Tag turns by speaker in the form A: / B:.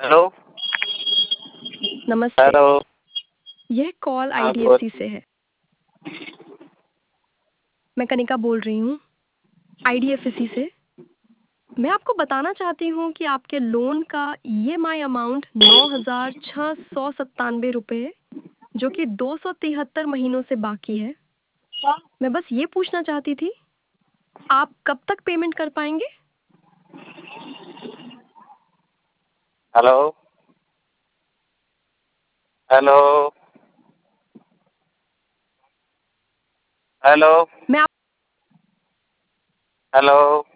A: Hello.
B: नमस्ते।
A: Hello.
B: यह call
A: हाँ
B: आईडीएफसी से है। मैं कनिका बोल रही हूँ आईडीएफसी से। मैं आपको बताना चाहती हूँ कि आपके लोन का ईएमआई अमाउंट 9,697 रुपये जो कि 273 महीनों से बाकी है। मैं बस ये पूछना चाहती थी, आप कब तक पेमेंट कर पाएंगे?
A: हेलो। हेलो। हेलो।
B: मैं आप
A: हेलो।